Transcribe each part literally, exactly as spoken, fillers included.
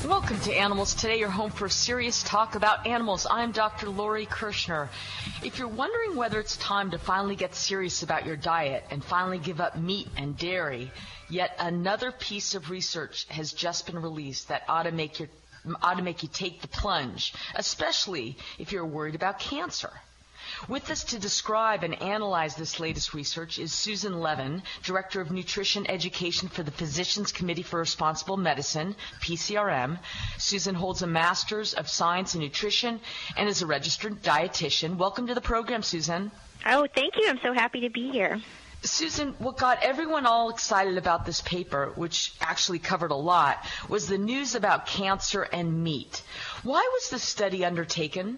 Welcome to Animals Today, your home for serious talk about animals. I'm Doctor Lori Kirshner. If you're wondering whether it's time to finally get serious about your diet and finally give up meat and dairy, yet another piece of research has just been released that ought to make your ought to make you take the plunge, especially if you're worried about cancer. With us to describe and analyze this latest research is Susan Levin, Director of Nutrition Education for the Physicians Committee for Responsible Medicine, P C R M. Susan holds a Master's of Science in Nutrition and is a registered dietitian. Welcome to the program, Susan. Oh, thank you. I'm so happy to be here. Susan, what got everyone all excited about this paper, which actually covered a lot, was the news about cancer and meat. Why was this study undertaken?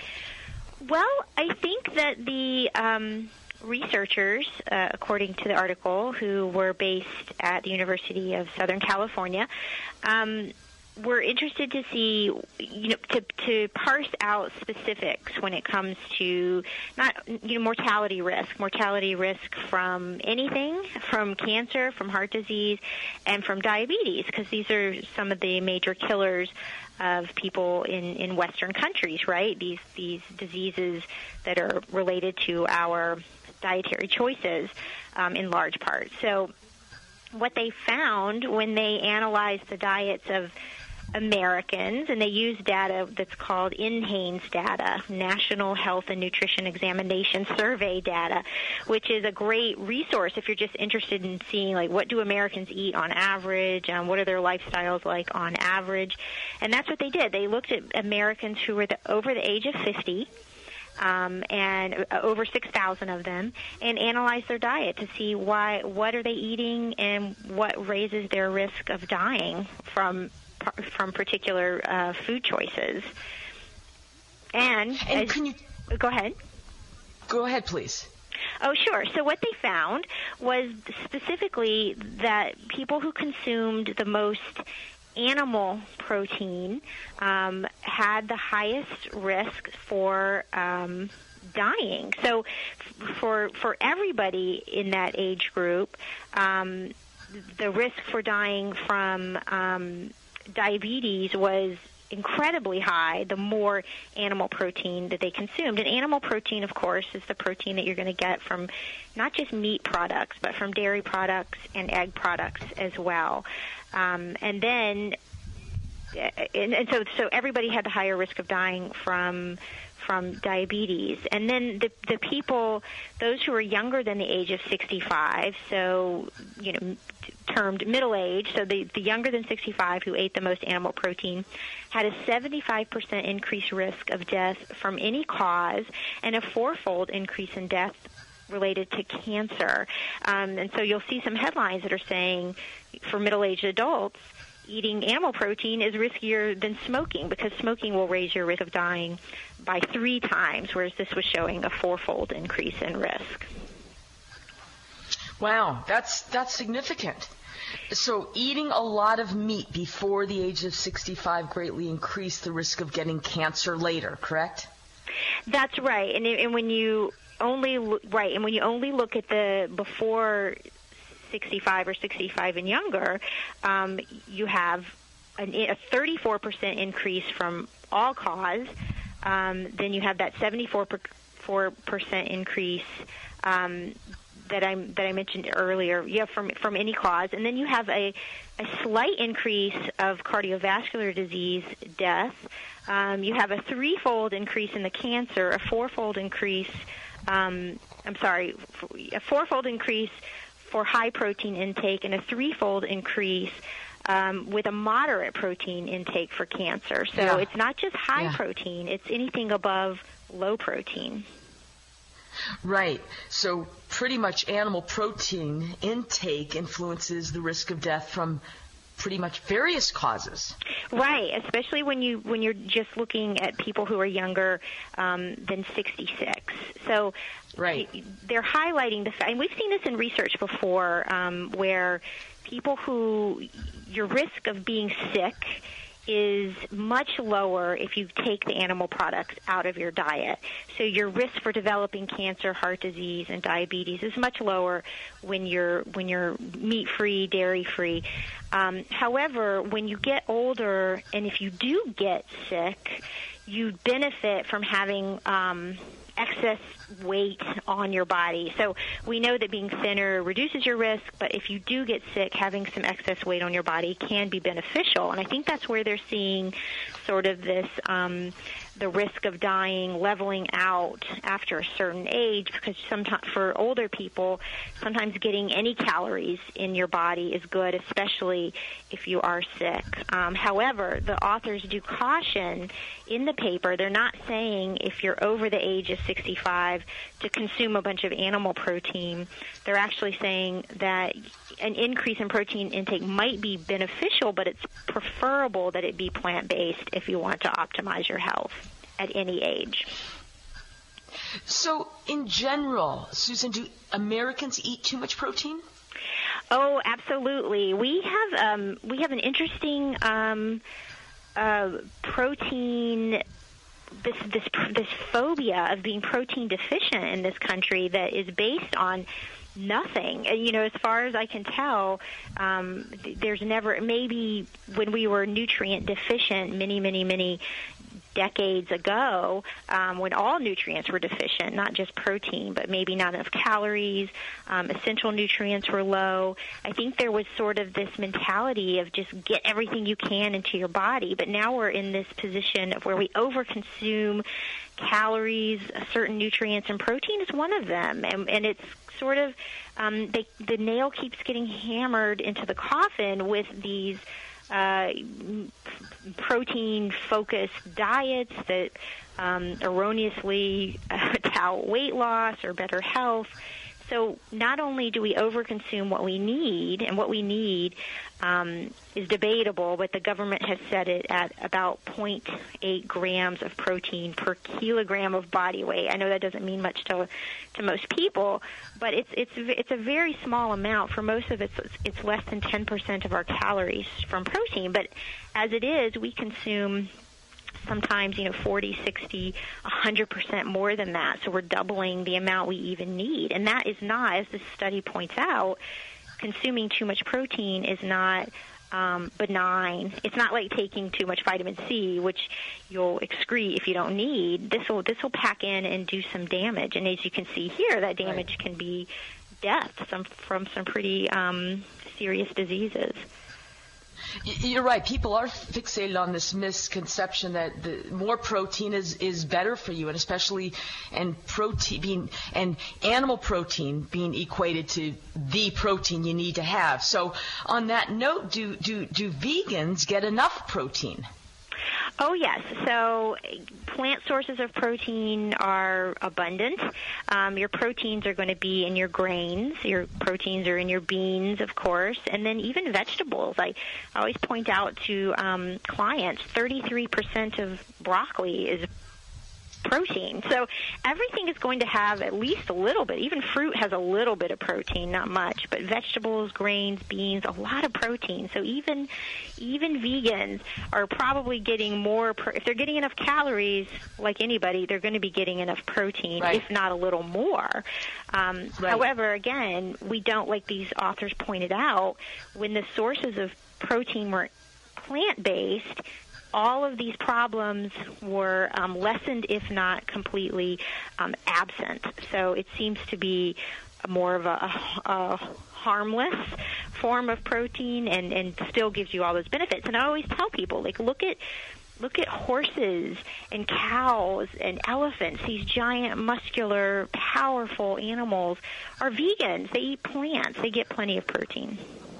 Well, I think that the um, researchers, uh, according to the article, who were based at the University of Southern California, um, were interested to see, you know, to, to parse out specifics when it comes to not, you know, mortality risk, mortality risk from anything, from cancer, from heart disease, and from diabetes, because these are some of the major killers of people in, in Western countries, right? These these diseases that are related to our dietary choices um, in large part. So what they found when they analyzed the diets of Americans, and they used data that's called N HANES data, National Health and Nutrition Examination Survey data, which is a great resource if you're just interested in seeing, like, what do Americans eat on average, um, what are their lifestyles like on average. And that's what they did. They looked at Americans who were the, over the age of fifty, Um, and over six thousand of them, and analyze their diet to see why, what are they eating and what raises their risk of dying from from particular uh, food choices. And, and as, can you go ahead. Go ahead, please. Oh, sure. So what they found was specifically that people who consumed the most animal protein um, had the highest risk for um, dying. So f- for for everybody in that age group, um, the risk for dying from um, diabetes was incredibly high the more animal protein that they consumed. And animal protein, of course, is the protein that you're going to get from not just meat products, but from dairy products and egg products as well. Um, and then, and, and so, so everybody had the higher risk of dying from from diabetes. And then the the people, those who are younger than the age of sixty-five, so, you know, termed middle age, so the, the younger than sixty-five who ate the most animal protein, had a seventy-five percent increased risk of death from any cause and a fourfold increase in death related to cancer. Um, and so you'll see some headlines that are saying for middle-aged adults, eating animal protein is riskier than smoking because smoking will raise your risk of dying by three times, whereas this was showing a fourfold increase in risk. Wow, that's that's significant. So eating a lot of meat before the age of sixty-five greatly increased the risk of getting cancer later, correct? That's right. And, and when you only right, and when you only look at the before sixty-five or sixty-five and younger, um, you have an, a thirty-four percent increase from all cause. Um, then you have that seventy-four percent increase um, that I that I mentioned earlier. Yeah, from from any cause, and then you have a a slight increase of cardiovascular disease death. Um, you have a threefold increase in the cancer, a fourfold increase. Um, I'm sorry, a fourfold increase for high protein intake, and a threefold increase um, with a moderate protein intake for cancer. So yeah. It's not just high yeah. protein; it's anything above low protein. Right. So pretty much animal protein intake influences the risk of death from pretty much various causes. Right, especially when you when you're just looking at people who are younger um, than sixty-six. So right. they're highlighting the fact, and we've seen this in research before, um, where people who your risk of being sick is much lower if you take the animal products out of your diet. So your risk for developing cancer, heart disease, and diabetes is much lower when you're when you're meat-free, dairy-free. Um, however, when you get older, and if you do get sick, you benefit from having um, excess weight on your body. So we know that being thinner reduces your risk, but if you do get sick, having some excess weight on your body can be beneficial. And I think that's where they're seeing sort of this, um, the risk of dying leveling out after a certain age, because sometimes for older people, sometimes getting any calories in your body is good, especially if you are sick. Um, however, the authors do caution in the paper, they're not saying if you're over the age of sixty-five to consume a bunch of animal protein. They're actually saying that an increase in protein intake might be beneficial, but it's preferable that it be plant-based if you want to optimize your health at any age. So, in general, Susan, do Americans eat too much protein? Oh, absolutely. We have um, we have an interesting um, uh, protein. This this this phobia of being protein deficient in this country that is based on nothing. You know, as far as I can tell, um, there's never, maybe when we were nutrient deficient many, many, many decades ago, um, when all nutrients were deficient, not just protein, but maybe not enough calories, um, essential nutrients were low. I think there was sort of this mentality of just get everything you can into your body, but now we're in this position of where we overconsume calories, certain nutrients, and protein is one of them, and, and it's sort of, um, they, the nail keeps getting hammered into the coffin with these Uh, protein-focused diets that um, erroneously uh, tout weight loss or better health. So not only do we overconsume what we need, and what we need um, is debatable, but the government has set it at about zero point eight grams of protein per kilogram of body weight. I know that doesn't mean much to to most people, but it's it's it's a very small amount. For most of it, it's, it's less than ten percent of our calories from protein. But as it is, we consume sometimes, you know, forty, sixty, one hundred percent more than that. So we're doubling the amount we even need. And that is not, as this study points out, consuming too much protein is not um, benign. It's not like taking too much vitamin C, which you'll excrete if you don't need. This will this will pack in and do some damage. And as you can see here, that damage right. can be death some, from some pretty um, serious diseases. You're right. People are fixated on this misconception that the more protein is, is better for you, and especially and protein being and animal protein being equated to the protein you need to have. So, on that note, do do do vegans get enough protein? Oh, yes. So plant sources of protein are abundant. Um, your proteins are going to be in your grains. Your proteins are in your beans, of course, and then even vegetables. I always point out to um, clients, thirty-three percent of broccoli is protein. So everything is going to have at least a little bit. Even fruit has a little bit of protein, not much, but vegetables, grains, beans, a lot of protein. So even even vegans are probably getting more, pro- if they're getting enough calories, like anybody, they're going to be getting enough protein, right. if not a little more. Um, right. However, again, we don't, like these authors pointed out, when the sources of protein were plant-based, all of these problems were um, lessened, if not completely um, absent. So it seems to be more of a, a harmless form of protein, and, and still gives you all those benefits. And I always tell people, like, look at look at horses and cows and elephants. These giant, muscular, powerful animals are vegans. They eat plants. They get plenty of protein.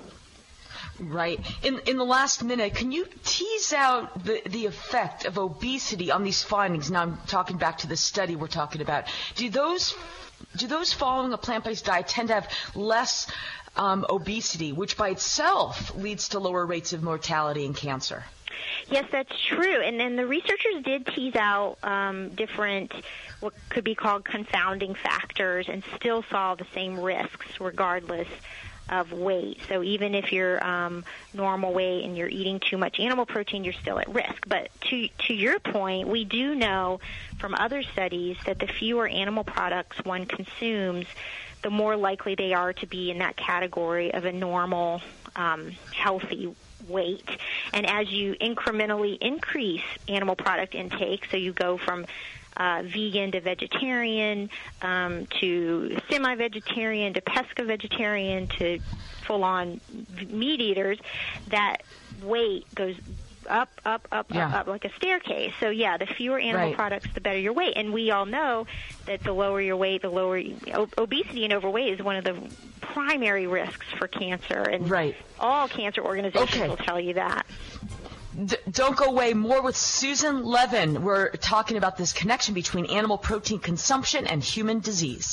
Right. In in the last minute, can you tease out the, the effect of obesity on these findings? Now I'm talking back to the study we're talking about. Do those do those following a plant-based diet tend to have less um, obesity, which by itself leads to lower rates of mortality and cancer? Yes, that's true. And then the researchers did tease out um, different, what could be called confounding factors, and still saw the same risks regardless of weight. So even if you're um, normal weight and you're eating too much animal protein, you're still at risk. But to to your point, we do know from other studies that the fewer animal products one consumes, the more likely they are to be in that category of a normal, um, healthy weight. And as you incrementally increase animal product intake, so you go from Uh, vegan to vegetarian, um, to semi-vegetarian, to pesca-vegetarian, to full-on meat eaters, that weight goes up, up, up, yeah. up, up like a staircase. So, yeah, the fewer animal right. products, the better your weight. And we all know that the lower your weight, the lower ob- obesity and overweight is one of the primary risks for cancer. And right. all cancer organizations okay. will tell you that. D- don't go away. More with Susan Levin. We're talking about this connection between animal protein consumption and human disease.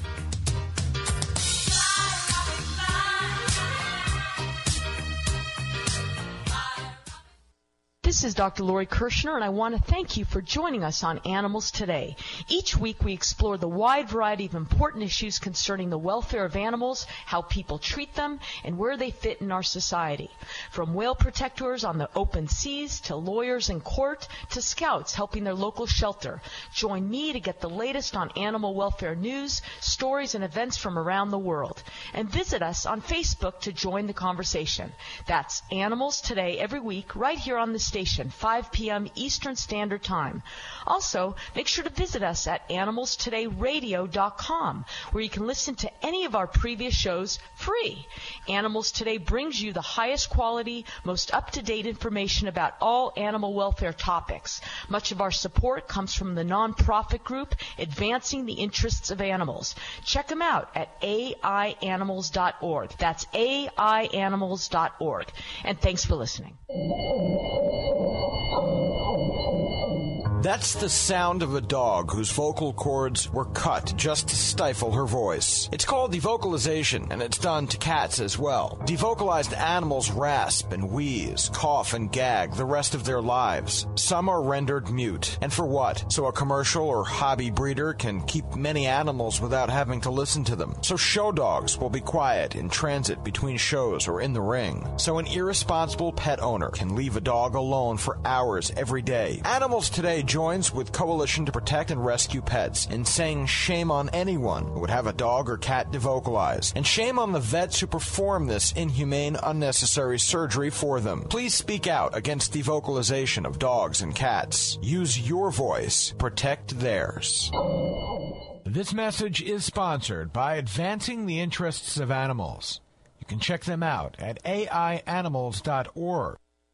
This is Doctor Lori Kirshner, and I want to thank you for joining us on Animals Today. Each week we explore the wide variety of important issues concerning the welfare of animals, how people treat them, and where they fit in our society. From whale protectors on the open seas, to lawyers in court, to scouts helping their local shelter. Join me to get the latest on animal welfare news, stories, and events from around the world. And visit us on Facebook to join the conversation. That's Animals Today every week right here on the station. five p.m. Eastern Standard Time. Also, make sure to visit us at animals today radio dot com, where you can listen to any of our previous shows free. Animals Today brings you the highest quality, most up-to-date information about all animal welfare topics. Much of our support comes from the nonprofit group Advancing the Interests of Animals. Check them out at A I animals dot org. That's A I animals dot org. And thanks for listening. That's the sound of a dog whose vocal cords were cut just to stifle her voice. It's called devocalization, and it's done to cats as well. Devocalized animals rasp and wheeze, cough and gag the rest of their lives. Some are rendered mute. And for what? So a commercial or hobby breeder can keep many animals without having to listen to them. So show dogs will be quiet in transit between shows or in the ring. So an irresponsible pet owner can leave a dog alone for hours every day. Animals Today joins with Coalition to Protect and Rescue Pets in saying shame on anyone who would have a dog or cat devocalized, and shame on the vets who perform this inhumane, unnecessary surgery for them. Please speak out against devocalization of dogs and cats. Use your voice. Protect theirs. This message is sponsored by Advancing the Interests of Animals. You can check them out at A I animals dot org.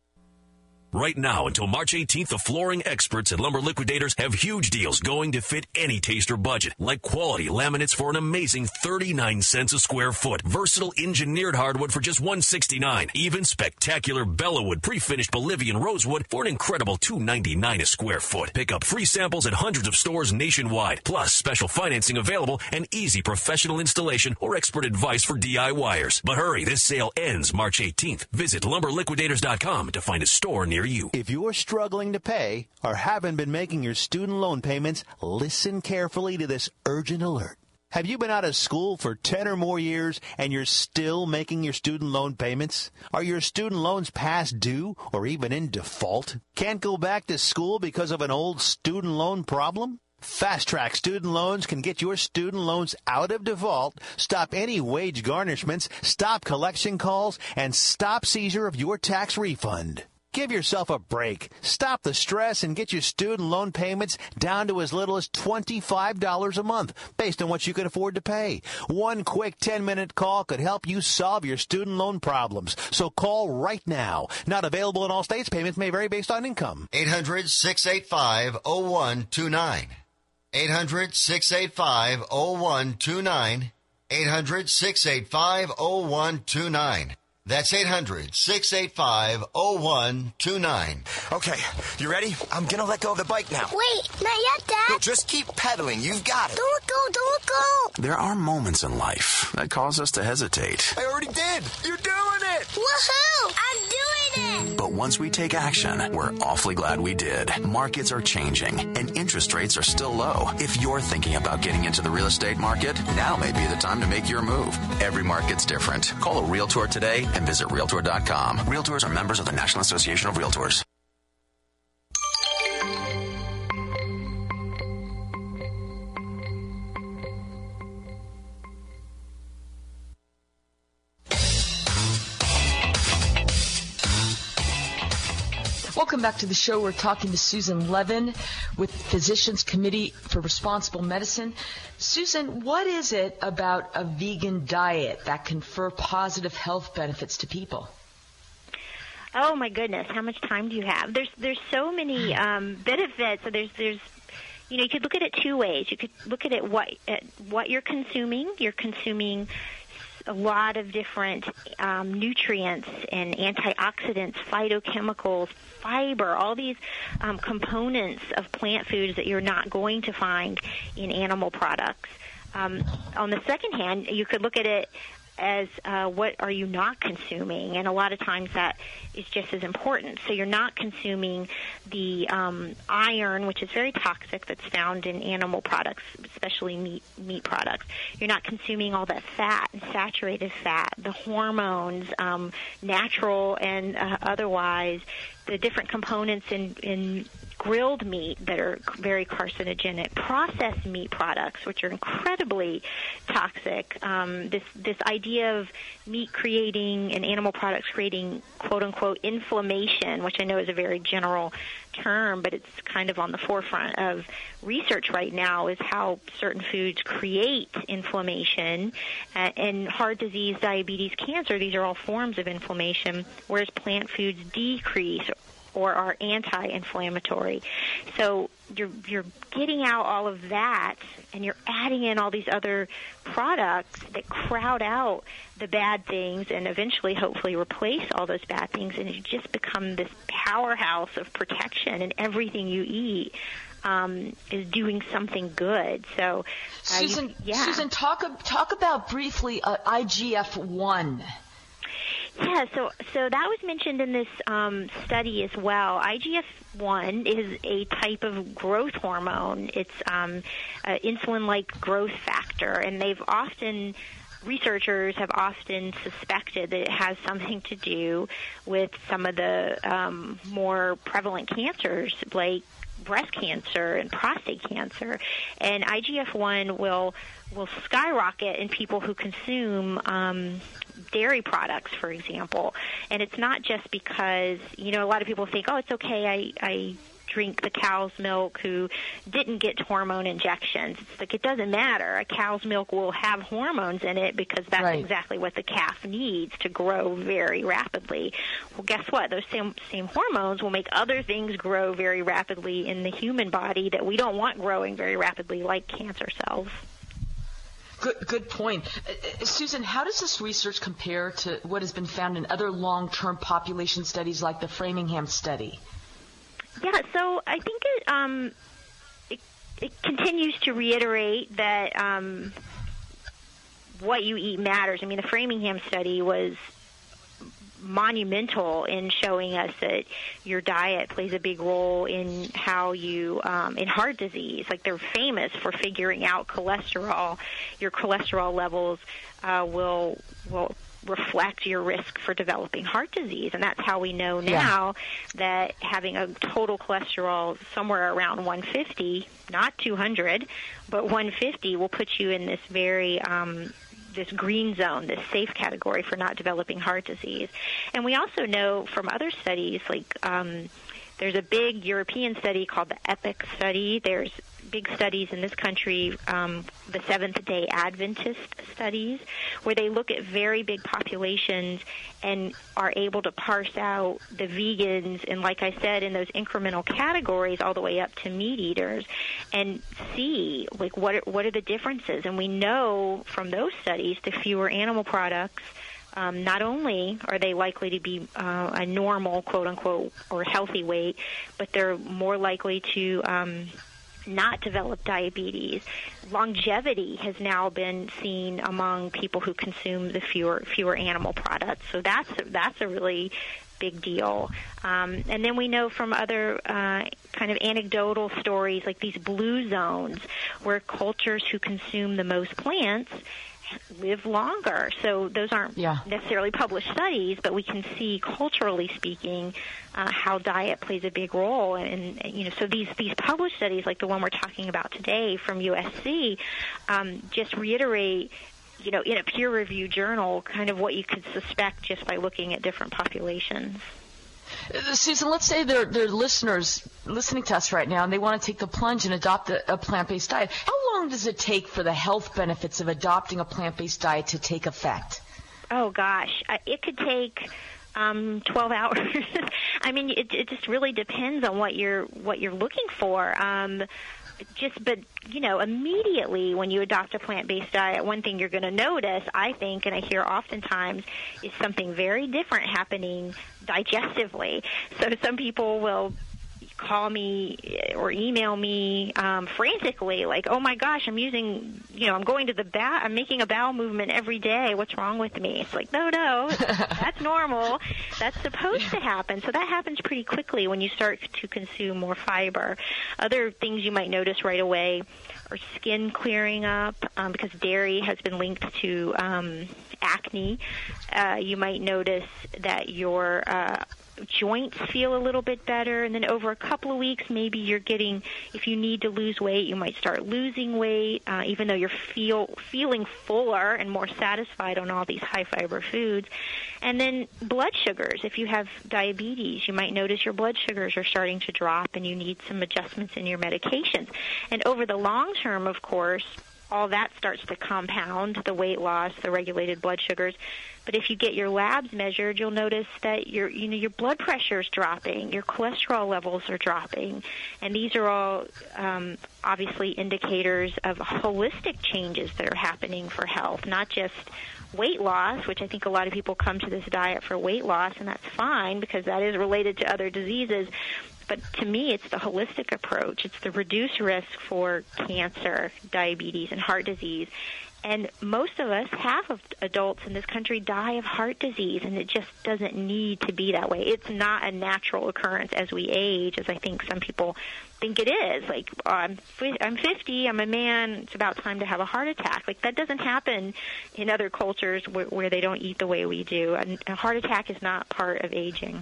Right now, until March eighteenth, the flooring experts at Lumber Liquidators have huge deals going to fit any taste or budget, like quality laminates for an amazing thirty-nine cents a square foot, versatile engineered hardwood for just one sixty-nine, even spectacular Bellawood pre-finished Bolivian rosewood for an incredible two ninety-nine a square foot. Pick up free samples at hundreds of stores nationwide, plus special financing available and easy professional installation or expert advice for DIYers. But hurry, this sale ends March eighteenth. Visit lumber liquidators dot com to find a store near you. If you're struggling to pay or haven't been making your student loan payments, listen carefully to this urgent alert. Have you been out of school for ten or more years and you're still making your student loan payments? Are your student loans past due or even in default? Can't go back to school because of an old student loan problem? Fast Track Student Loans can get your student loans out of default, stop any wage garnishments, stop collection calls, and stop seizure of your tax refund. Give yourself a break. Stop the stress and get your student loan payments down to as little as twenty-five dollars a month, based on what you can afford to pay. One quick ten-minute call could help you solve your student loan problems. So call right now. Not available in all states. Payments may vary based on income. eight hundred, six eight five, oh one two nine. eight hundred, six eight five, oh one two nine. eight hundred, six eight five, oh one two nine. That's eight hundred, six eight five, oh one two nine. Okay, you ready? I'm gonna let go of the bike now. Wait, not yet, Dad. No, just keep pedaling. You've got it. Don't let go, don't let go. There are moments in life that cause us to hesitate. I already did. You're doing it. Woohoo! I'm doing it! But once we take action, we're awfully glad we did. Markets are changing, and interest rates are still low. If you're thinking about getting into the real estate market, now may be the time to make your move. Every market's different. Call a Realtor today and visit Realtor dot com. Realtors are members of the National Association of Realtors. Welcome back to the show. We're talking to Susan Levin with Physicians Committee for Responsible Medicine. Susan, what is it about a vegan diet that confer positive health benefits to people? Oh my goodness, how much time do you have? There's there's so many um, benefits. So there's there's you know you could look at it two ways. You could look at it what at what you're consuming. You're consuming a lot of different um, nutrients and antioxidants, phytochemicals, fiber, all these um, components of plant foods that you're not going to find in animal products. Um, on the second hand, you could look at it as uh, what are you not consuming, and a lot of times that is just as important. So you're not consuming the um, iron, which is very toxic, that's found in animal products, especially meat meat products. You're not consuming all that fat and saturated fat, the hormones, um, natural and uh, otherwise, the different components in, in grilled meat that are very carcinogenic, processed meat products, which are incredibly toxic. Um, this this idea of meat creating and animal products creating quote-unquote inflammation, which I know is a very general term, but it's kind of on the forefront of research right now, is how certain foods create inflammation. Uh, and heart disease, diabetes, cancer, these are all forms of inflammation, whereas plant foods decrease or are anti-inflammatory. So you're you're getting out all of that, and you're adding in all these other products that crowd out the bad things and eventually, hopefully, replace all those bad things, and you just become this powerhouse of protection, and everything you eat um, is doing something good. So, uh, Susan, you, yeah. Susan, talk talk about briefly uh, I G F one. Yeah, so so that was mentioned in this um, study as well. I G F one is a type of growth hormone. It's um, an insulin-like growth factor, and they've often researchers have often suspected that it has something to do with some of the um, more prevalent cancers, like breast cancer and prostate cancer. And I G F one will will skyrocket in people who consume um, dairy products, for example. And it's not just because, you know, a lot of people think, oh, it's okay, I, I drink the cow's milk who didn't get hormone injections. It's like, it doesn't matter. A cow's milk will have hormones in it because that's right. exactly what the calf needs to grow very rapidly. Well, guess what? Those same, same hormones will make other things grow very rapidly in the human body that we don't want growing very rapidly, like cancer cells. Good, good point. Uh, Susan, how does this research compare to what has been found in other long-term population studies like the Framingham study? Yeah, so I think it, um, it, it continues to reiterate that um, what you eat matters. I mean, the Framingham study was monumental in showing us that your diet plays a big role in how you, um, in heart disease. Like, they're famous for figuring out cholesterol. Your cholesterol levels uh, will will reflect your risk for developing heart disease. And that's how we know now yeah. that having a total cholesterol somewhere around one fifty, not two hundred, but one fifty will put you in this very um, this green zone, this safe category for not developing heart disease. And we also know from other studies, like um, there's a big European study called the EPIC study. There's big studies in this country, um, the Seventh-day Adventist studies, where they look at very big populations and are able to parse out the vegans, and like I said, in those incremental categories all the way up to meat eaters, and see like what are, what are the differences. And we know from those studies, the fewer animal products, Um, not only are they likely to be uh, a normal, quote-unquote, or healthy weight, but they're more likely to um, not develop diabetes. Longevity has now been seen among people who consume the fewer fewer animal products. So that's that's a really big deal. Um, and then we know from other uh, kind of anecdotal stories, like these blue zones, where cultures who consume the most plants live longer. So those aren't yeah. necessarily published studies, but we can see, culturally speaking, uh, how diet plays a big role. And, and you know, so these these published studies, like the one we're talking about today from U S C, um, just reiterate, you know, in a peer-reviewed journal, kind of what you could suspect just by looking at different populations. Susan, let's say there are listeners listening to us right now, and they want to take the plunge and adopt a, a plant-based diet. How long does it take for the health benefits of adopting a plant-based diet to take effect? Oh, gosh. Uh, it could take um, twelve hours. I mean, it, it just really depends on what you're what you're looking for. Um, Just, but, you know, immediately when you adopt a plant-based diet, one thing you're going to notice, I think, and I hear oftentimes, is something very different happening digestively. So some people will call me or email me um, frantically, like, oh my gosh, I'm using, you know, I'm going to the bowel, I'm making a bowel movement every day. What's wrong with me? It's like, no, no, that's normal. That's supposed to happen. So that happens pretty quickly when you start to consume more fiber. Other things you might notice right away are skin clearing up, um, because dairy has been linked to um, acne. Uh, you might notice that your uh, joints feel a little bit better, and then over a couple of weeks, maybe you're getting, if you need to lose weight, you might start losing weight, uh, even though you're feel feeling fuller and more satisfied on all these high-fiber foods. And then blood sugars. If you have diabetes, you might notice your blood sugars are starting to drop, and you need some adjustments in your medications. And over the long term, of course, all that starts to compound, the weight loss, the regulated blood sugars. But if you get your labs measured, you'll notice that your, you know, your blood pressure is dropping, your cholesterol levels are dropping, and these are all um, obviously indicators of holistic changes that are happening for health, not just weight loss, which I think a lot of people come to this diet for weight loss, and that's fine because that is related to other diseases. But to me, it's the holistic approach. It's the reduced risk for cancer, diabetes, and heart disease. And most of us, half of adults in this country, die of heart disease, and it just doesn't need to be that way. It's not a natural occurrence as we age, as I think some people think it is. Like, oh, I'm I'm fifty, I'm a man, it's about time to have a heart attack. Like, that doesn't happen in other cultures where, where they don't eat the way we do. And a heart attack is not part of aging.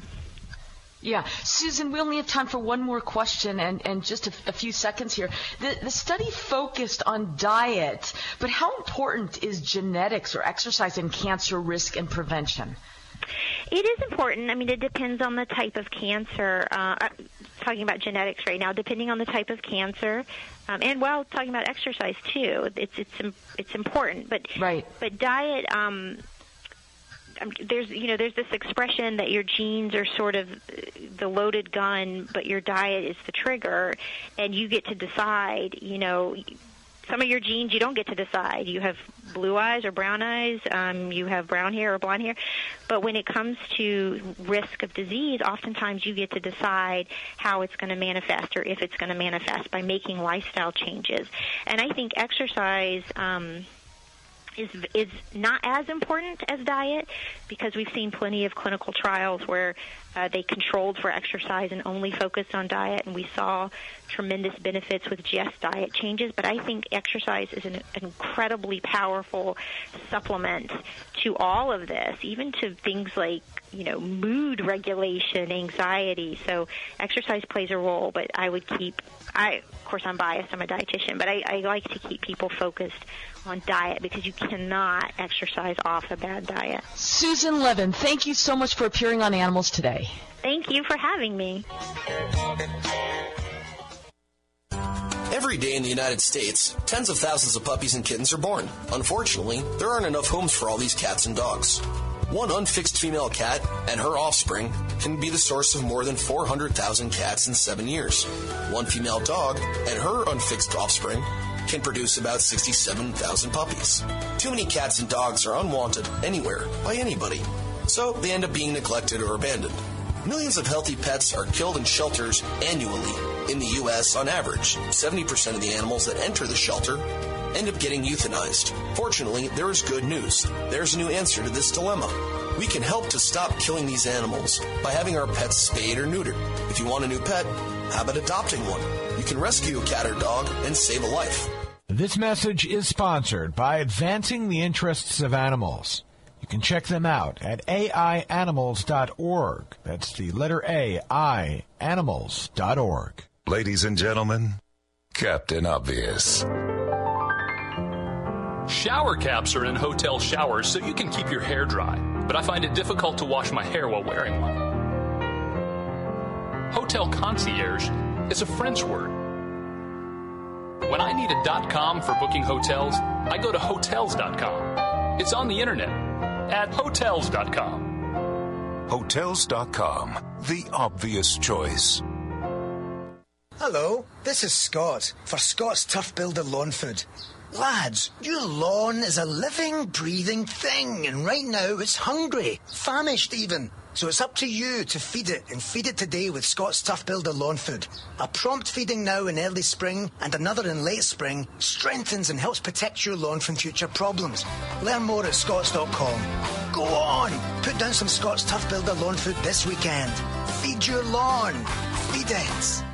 Yeah. Susan, we only have time for one more question and, and just a, a few seconds here. The, the study focused on diet, but how important is genetics or exercise in cancer risk and prevention? It is important. I mean, it depends on the type of cancer. Uh, I'm talking about genetics right now, depending on the type of cancer. Um, and while talking about exercise, too, it's it's it's important. But, right. but diet... Um, There's, you know, there's this expression that your genes are sort of the loaded gun, but your diet is the trigger, and you get to decide. You know, some of your genes you don't get to decide. You have blue eyes or brown eyes. Um, you have brown hair or blonde hair. But when it comes to risk of disease, oftentimes you get to decide how it's going to manifest or if it's going to manifest by making lifestyle changes. And I think exercise. Um, is is not as important as diet because we've seen plenty of clinical trials where uh, they controlled for exercise and only focused on diet, and we saw tremendous benefits with just diet changes. But I think exercise is an incredibly powerful supplement to all of this, even to things like, you know, mood regulation, anxiety. So exercise plays a role, but I would keep, I of course I'm biased, I'm a dietitian, but I, I like to keep people focused on diet because you cannot exercise off a bad diet. Susan Levin, thank you so much for appearing on Animals Today. Thank you for having me. Every day in the United States, tens of thousands of puppies and kittens are born. Unfortunately, there aren't enough homes for all these cats and dogs. One unfixed female cat and her offspring can be the source of more than four hundred thousand cats in seven years. One female dog and her unfixed offspring can produce about sixty-seven thousand puppies. Too many cats and dogs are unwanted anywhere by anybody, so they end up being neglected or abandoned. Millions of healthy pets are killed in shelters annually. In the U S, on average, seventy percent of the animals that enter the shelter end up getting euthanized. Fortunately, there is good news. There's a new answer to this dilemma. We can help to stop killing these animals by having our pets spayed or neutered. If you want a new pet, how about adopting one? You can rescue a cat or dog and save a life. This message is sponsored by Advancing the Interests of Animals. You can check them out at A I animals dot org. That's the letter A, I, animals dot org. Ladies and gentlemen, Captain Obvious. Shower caps are in hotel showers so you can keep your hair dry, but I find it difficult to wash my hair while wearing one. Hotel concierge is a French word. When I need a .com for booking hotels, I go to hotels dot com. It's on the internet at hotels dot com. hotels dot com, the obvious choice. Hello, this is Scott for Scott's Turf Builder Lawn Food. Lads, your lawn is a living, breathing thing, and right now it's hungry, famished even. So it's up to you to feed it, and feed it today with Scott's Turf Builder Lawn Food. A prompt feeding now in early spring and another in late spring strengthens and helps protect your lawn from future problems. Learn more at scotts dot com. Go on, put down some Scott's Turf Builder Lawn Food this weekend. Feed your lawn. Feed it.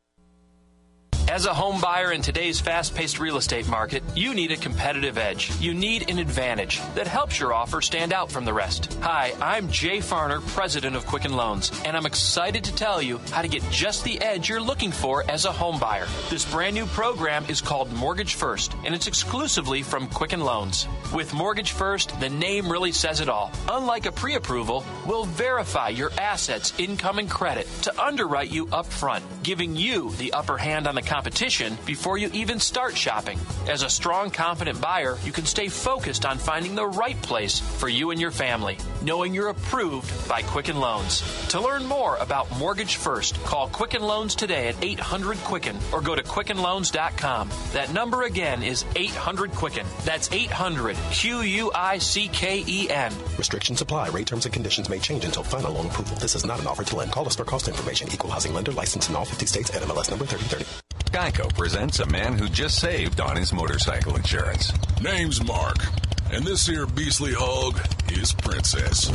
As a home buyer in today's fast-paced real estate market, you need a competitive edge. You need an advantage that helps your offer stand out from the rest. Hi, I'm Jay Farner, president of Quicken Loans, and I'm excited to tell you how to get just the edge you're looking for as a home buyer. This brand new program is called Mortgage First, and it's exclusively from Quicken Loans. With Mortgage First, the name really says it all. Unlike a pre-approval, we'll verify your assets, income, and credit to underwrite you up front, giving you the upper hand on the competition before you even start shopping. As a strong, confident buyer, you can stay focused on finding the right place for you and your family, knowing you're approved by Quicken Loans. To learn more about Mortgage First, call Quicken Loans today at eight hundred Quicken or go to quicken loans dot com. That number again is eight hundred Quicken. That's eight hundred Q U I C K E N. Restrictions apply. Rate terms and conditions may change until final loan approval. This is not an offer to lend. Call us for cost information. Equal housing lender licensed in all fifty states and M L S number thirty thirty. Geico presents a man who just saved on his motorcycle insurance. Name's Mark, and this here beastly hog is Princess.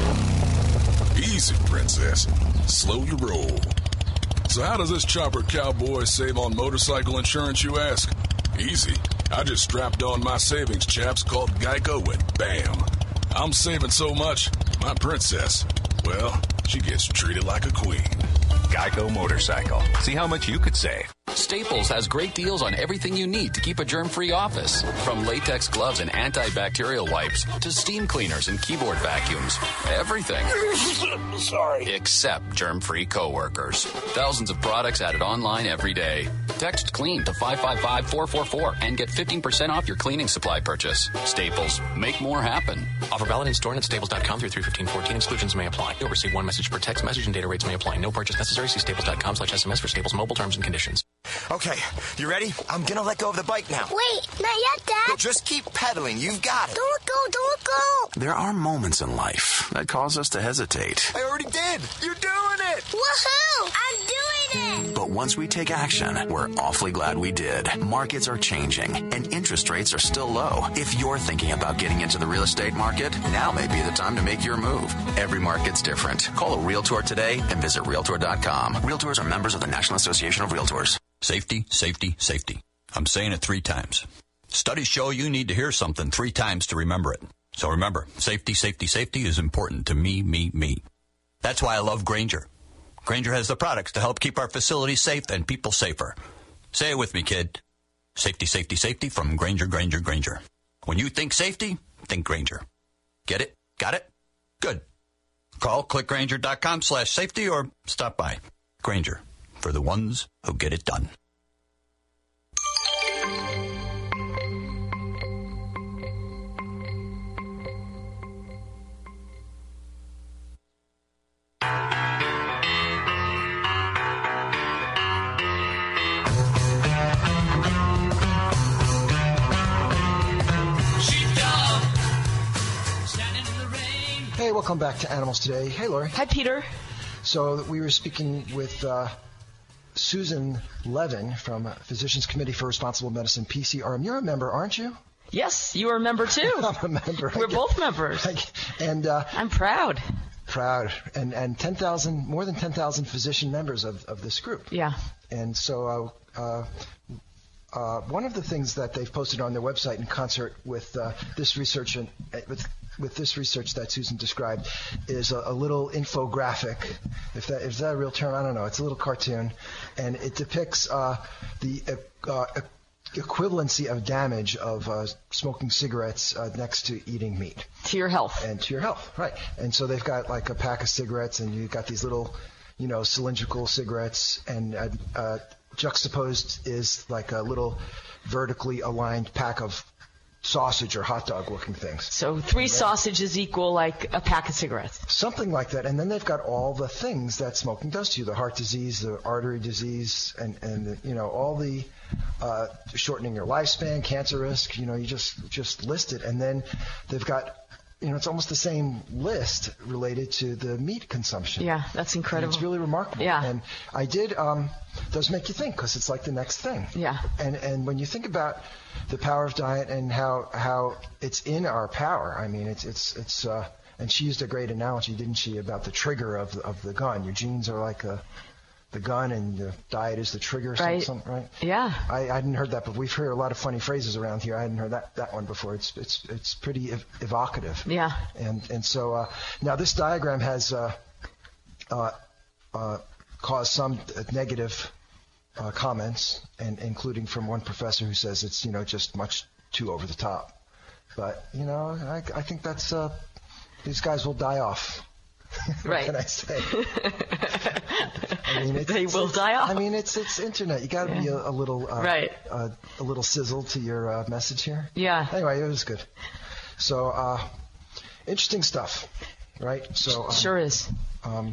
Easy, Princess. Slow your roll. So how does this chopper cowboy save on motorcycle insurance, you ask? Easy. I just strapped on my savings chaps called Geico and bam. I'm saving so much, my Princess, well, she gets treated like a queen. Geico Motorcycle. See how much you could save. Staples has great deals on everything you need to keep a germ-free office. From latex gloves and antibacterial wipes to steam cleaners and keyboard vacuums. Everything. Sorry. Except germ-free coworkers. Thousands of products added online every day. Text CLEAN to five five five, four four four and get fifteen percent off your cleaning supply purchase. Staples. Make more happen. Offer valid in store and at staples dot com through three fifteen fourteen. Exclusions may apply. You'll receive one message per text message and data rates may apply. No purchase necessary. See staples dot com slash S M S for Staples mobile terms and conditions. Okay, you ready? I'm gonna let go of the bike now. Wait, not yet, Dad. Well, just keep pedaling. You've got it. Don't let go, don't let go. There are moments in life that cause us to hesitate. I already did. You're doing it. Woohoo! I'm doing it. But once we take action, we're awfully glad we did. Markets are changing, and interest rates are still low. If you're thinking about getting into the real estate market, now may be the time to make your move. Every market's different. Call a Realtor today and visit realtor dot com. Realtors are members of the National Association of Realtors. Safety, safety, safety. I'm saying it three times. Studies show you need to hear something three times to remember it. So remember, safety, safety, safety is important to me, me, me. That's why I love Grainger. Grainger has the products to help keep our facilities safe and people safer. Say it with me, kid. Safety, safety, safety from Grainger, Grainger, Grainger. When you think safety, think Grainger. Get it? Got it? Good. Call click grainger dot com slash safety or stop by. Grainger, for the ones who get it done. Hey, welcome back to Animals Today. Hey, Lori. Hi, Peter. So we were speaking with uh, Susan Levin from Physicians Committee for Responsible Medicine, P C R M. You're a member, aren't you? Yes, you are a member too. I'm a member. We're both members. I, And uh, I'm proud. Proud. And and ten thousand, more than ten thousand physician members of, of this group. Yeah. And so uh, uh, uh, one of the things that they've posted on their website in concert with uh, this research and uh, with with this research that Susan described is a, a little infographic. If that is that a real term? I don't know. It's a little cartoon, and it depicts uh, the uh, uh, equivalency of damage of uh, smoking cigarettes uh, next to eating meat. To your health. And to your health, right. And so they've got like a pack of cigarettes, and you've got these little, you know, cylindrical cigarettes, and uh, uh, juxtaposed is like a little vertically aligned pack of sausage or hot dog looking things. So three then, sausages equal like a pack of cigarettes. Something like that. And then they've got all the things that smoking does to you, the heart disease, the artery disease, and, and the, you know, all the uh, shortening your lifespan, cancer risk, you know, you just, just list it. And then they've got, you know, it's almost the same list related to the meat consumption. Yeah, that's incredible. And it's really remarkable. Yeah. And I did, um, does make you think, because it's like the next thing. Yeah. And and when you think about the power of diet and how how it's in our power, I mean, it's it's it's. Uh, and she used a great analogy, didn't she, about the trigger of the, of the gun. Your genes are like a, the gun, and the diet is the trigger. Right. Something, right? Yeah. I, I hadn't heard that, but we've heard a lot of funny phrases around here. I hadn't heard that, that one before. It's it's it's pretty ev- evocative. Yeah. And and so uh, now this diagram has uh, uh, uh, caused some negative uh, comments, and including from one professor who says it's, you know, just much too over the top. But you know, I, I think that's uh, these guys will die off. Right. What can I say? I mean, it's, they will it's, die off. I mean, it's it's internet. You got to yeah. be a, a little uh, right. uh, a little sizzle to your uh, message here. Yeah. Anyway, it was good. So uh, interesting stuff, right? So um, sure is. Um,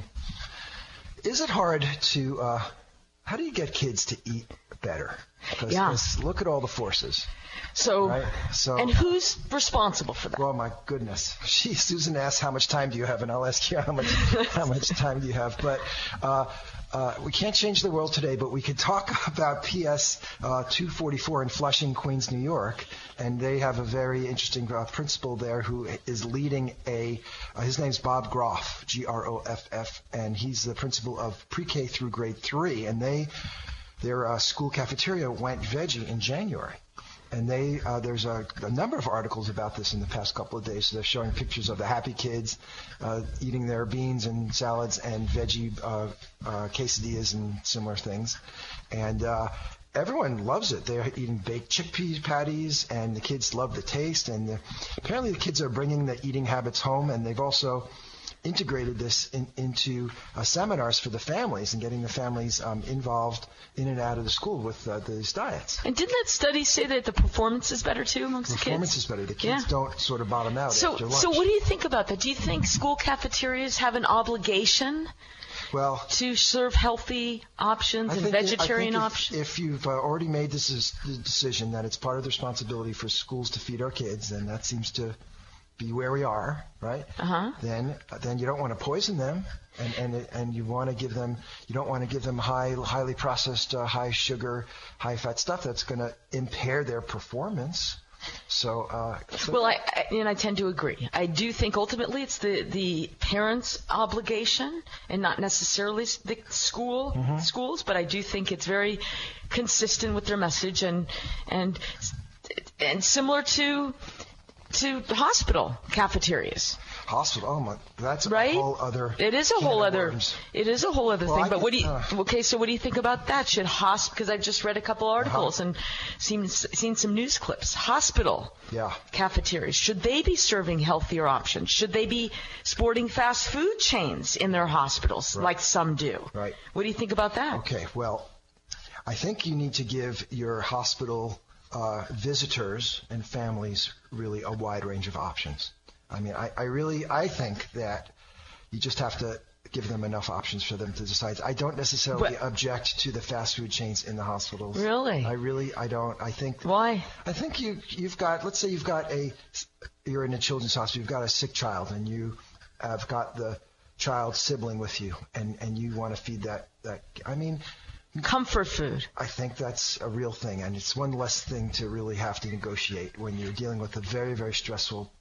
is it hard to? Uh, how do you get kids to eat better? Because yeah. look at all the forces. So, right? so, and who's responsible for that? Well, my goodness. She, Susan asked, how much time do you have? And I'll ask you, how much how much time do you have? But uh, uh, we can't change the world today, but we could talk about P S uh, two forty-four in Flushing, Queens, New York. And they have a very interesting uh, principal there who is leading a, uh, his name's Bob Groff, G R O F F, and he's the principal of pre-K through grade three. And they, their uh, school cafeteria went veggie in January. And they uh, there's a, a number of articles about this in the past couple of days. So they're showing pictures of the happy kids uh, eating their beans and salads and veggie uh, uh, quesadillas and similar things. And uh, everyone loves it. They're eating baked chickpea patties, and the kids love the taste. And the, apparently the kids are bringing the eating habits home, and they've also integrated this in, into uh, seminars for the families and getting the families um, involved in and out of the school with uh, these diets. And didn't that study say that the performance is better too amongst the kids? Performance is better. The kids yeah. don't sort of bottom out so, after lunch. So what do you think about that? Do you think school cafeterias have an obligation well, to serve healthy options I and think vegetarian it, I think options? If, if you've uh, already made this is, the decision that it's part of the responsibility for schools to feed our kids, then that seems to be where we are, right? Uh-huh. Then, then you don't want to poison them, and and and you want to give them, you don't want to give them high, highly processed, uh, high sugar, high fat stuff that's going to impair their performance. So, uh, so well, I, I and I tend to agree. I do think ultimately it's the the parents' obligation and not necessarily the school mm-hmm. schools, but I do think it's very consistent with their message and and and similar to. to hospital cafeterias. Hospital, oh my, that's right? a whole other. It is a whole other. Worms. It is a whole other well, thing. I But get, what do you? Uh, okay, so what do you think about that? Should hosp? Because I've just read a couple articles uh-huh. and seen seen some news clips. Hospital yeah. cafeterias, should they be serving healthier options? Should they be sporting fast food chains in their hospitals right. like some do? Right. What do you think about that? Okay, well, I think you need to give your hospital Uh, visitors and families really a wide range of options. I mean, I, I really, I think that you just have to give them enough options for them to decide. I don't necessarily but, object to the fast food chains in the hospitals. Really? I really, I don't. I think. Why? I think you, you've got, let's say you've got a, you're in a children's hospital, you've got a sick child, and you have got the child sibling with you, and, and you want to feed that, that, I mean, comfort food. I think that's a real thing, and it's one less thing to really have to negotiate when you're dealing with a very, very stressful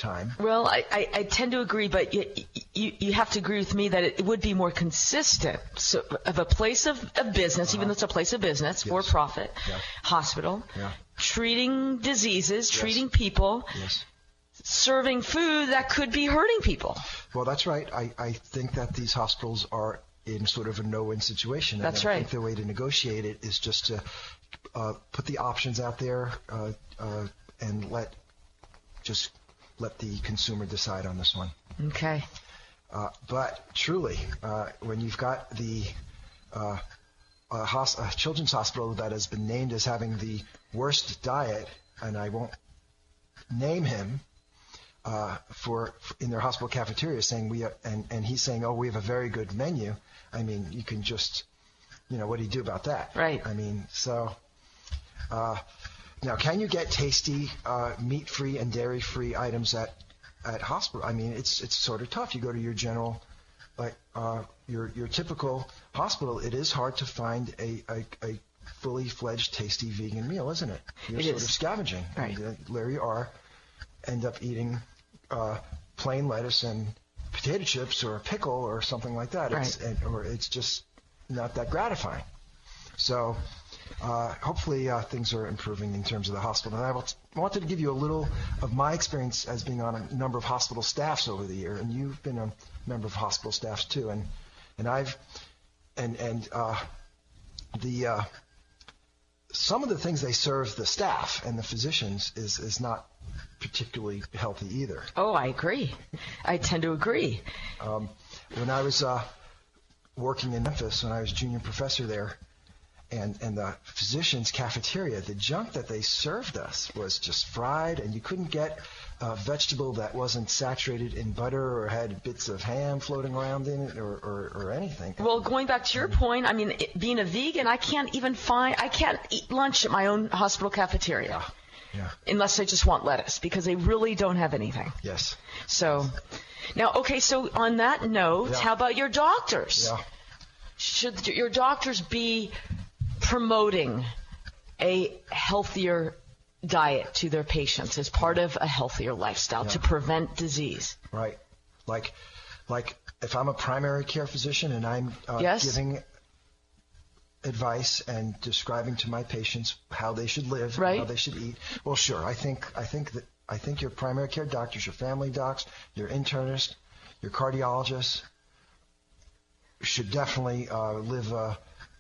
time. Well, I, I, I tend to agree, but you, you you have to agree with me that it would be more consistent so of a place of, of business, uh-huh. even though it's a place of business, yes. for profit, yeah. hospital, yeah. treating diseases, yes. treating people, yes. serving food that could be hurting people. Well, that's right. I, I think that these hospitals are in sort of a no-win situation. And That's I right. think the way to negotiate it is just to uh, put the options out there uh, uh, and let just let the consumer decide on this one. Okay. Uh, but truly, uh, when you've got the uh, a hos- a children's hospital that has been named as having the worst diet, and I won't name him, uh, for, for in their hospital cafeteria, saying we are, and and he's saying, oh, we have a very good menu. I mean, you can just, you know, what do you do about that? Right. I mean, so. Uh, now, can you get tasty uh, meat-free and dairy-free items at at hospital? I mean, it's it's sort of tough. You go to your general, like uh, your your typical hospital. It is hard to find a a, a fully fledged, tasty vegan meal, isn't it? You're it sort is. of scavenging. Right. And, uh, Larry R. end up eating uh, plain lettuce and potato chips or a pickle or something like that. Right. It's, and, or it's just not that gratifying. So. Uh, hopefully uh, things are improving in terms of the hospital. And I will t- wanted to give you a little of my experience as being on a number of hospital staffs over the year, and you've been a member of hospital staffs too. And and I've and and uh, the uh, some of the things they serve the staff and the physicians is is not particularly healthy either. Oh, I agree. I tend to agree. Um, when I was uh, working in Memphis, when I was junior professor there. And, and the physician's cafeteria, the junk that they served us was just fried, and you couldn't get a vegetable that wasn't saturated in butter or had bits of ham floating around in it or, or, or anything. Well, going back to your point, I mean, it, being a vegan, I can't even find, I can't eat lunch at my own hospital cafeteria. Yeah. Yeah. Unless I just want lettuce, because they really don't have anything. Yes. So, now, okay, so on that note, yeah. how about your doctors? Yeah. Should your doctors be promoting a healthier diet to their patients as part of a healthier lifestyle yeah. to prevent disease? Right. Like, like if I'm a primary care physician and I'm uh, yes. giving advice and describing to my patients how they should live, right. how they should eat. Well, sure. I think I think that I think your primary care doctors, your family docs, your internist, your cardiologists should definitely uh, live a